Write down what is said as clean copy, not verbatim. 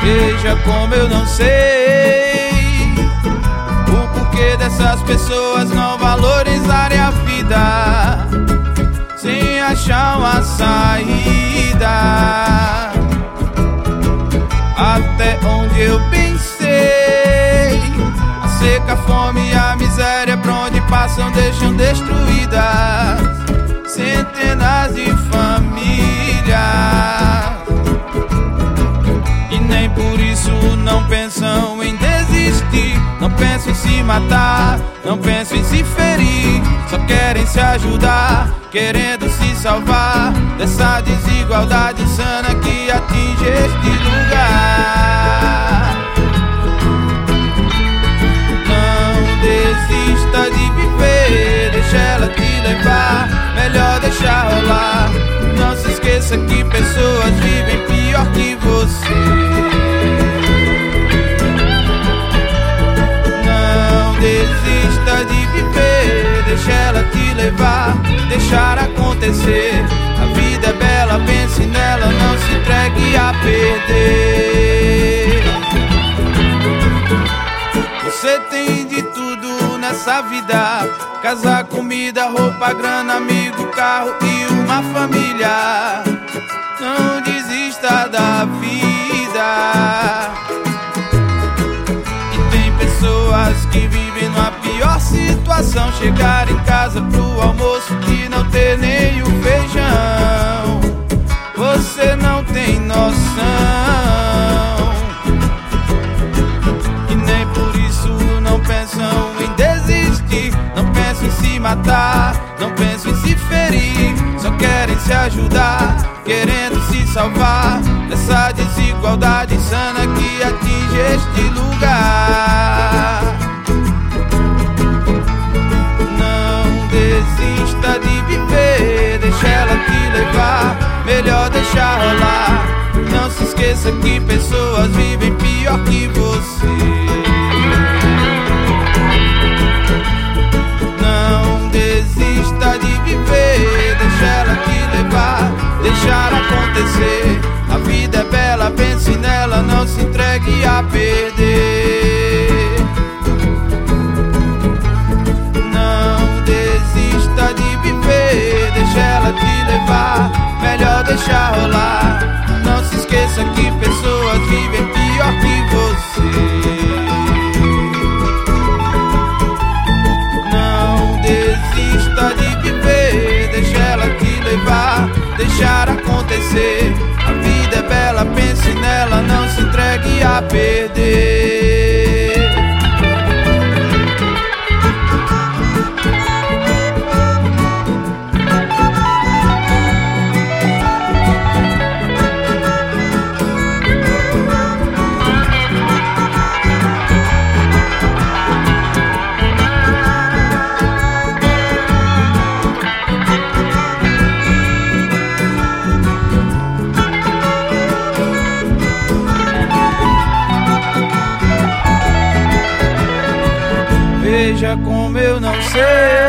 Veja como eu não sei o porquê dessas pessoas não valorizarem a vida sem achar uma saída. Até onde eu pensei, a seca, a fome e a miséria por onde passam deixam destruídas centenas de famílias. E nem por isso não pensam em desistir, não pensam em se matar, não pensam em se ferir. Só querem se ajudar, querendo se salvar dessa desigualdade insana que atinge este lugar. Não desista de viver, deixa ela te levar, melhor deixar rolar. Não se esqueça que pessoas vivem pior que você. Não desista de viver, deixa ela te levar, deixar acontecer. A vida é bela, pense nela, não se entregue a perder. Você tem de tudo nessa vida: casa, comida, roupa, grana, amigo, carro e uma família. Não desista da vida. E tem pessoas que vivem numa pior situação, chegar em casa pro almoço e não ter nem o feijão. Você não tem noção. E nem por isso não pensam em desistir, não pensam em se matar, não pensam em se ferir. Só querem se ajudar, querendo se salvar dessa desigualdade insana que atinge este lugar. Não desista de viver, deixa ela te levar, melhor deixar rolar. Não se esqueça que pessoas vivem pior que você. Não desista de viver, deixa ela te levar, deixar acontecer. A vida é bela, pense nela, não se entregue a perder. Não desista de viver, deixa ela te levar, melhor deixar rolar. Não se esqueça que pessoas vivem pior que você. Não desista de viver, deixa ela te levar, deixar acontecer. A vida é bela, pense nela, não se entregue a perder. Veja como eu não sei